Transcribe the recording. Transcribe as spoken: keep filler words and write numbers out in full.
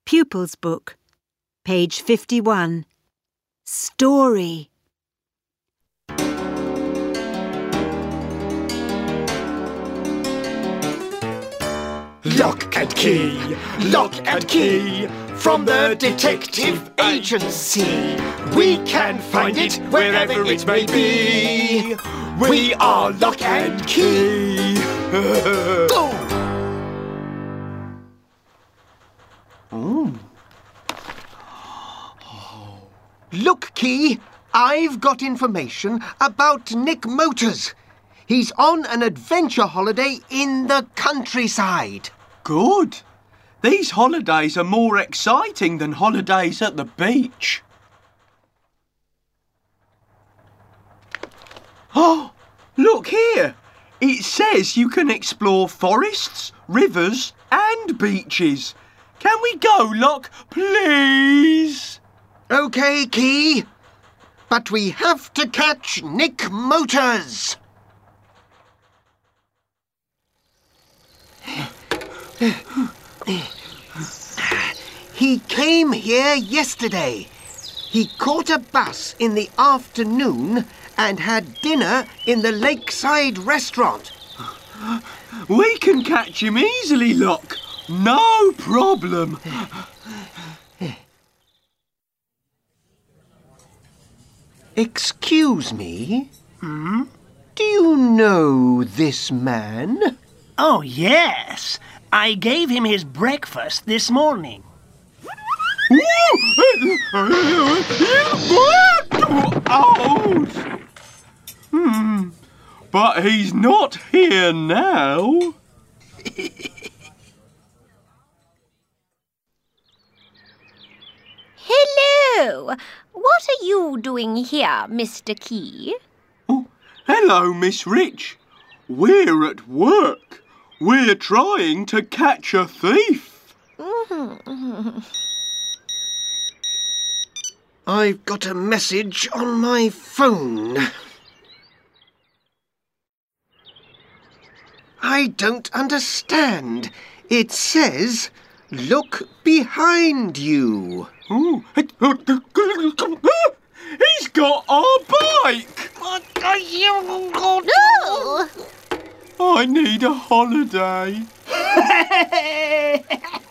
Pupils Book, page fifty-one. Story. Lock and key, lock and key, from the detective agency. We can find it wherever it may be. We are Lock and Key. Go! Mm. Look, Key, I've got information about Nick Motors. He's on an adventure holiday in the countryside. Good. These holidays are more exciting than holidays at the beach. Oh, look here. It says you can explore forests, rivers and beaches. Can we go, Lock, please? OK, Key. But we have to catch Nick Motors. He came here yesterday. He caught a bus in the afternoon and had dinner in the lakeside restaurant. We can catch him easily, Lock. No problem. Excuse me? Hmm? Do you know this man? Oh, yes. I gave him his breakfast this morning. Ouch! Hmm. But he's not here now. Hello! What are you doing here, Mister Key? Oh, hello, Miss Rich. We're at work. We're trying to catch a thief. Mm-hmm. I've got a message on my phone. I don't understand. It says, look behind you. Ooh. He's got our bike! No! I need a holiday.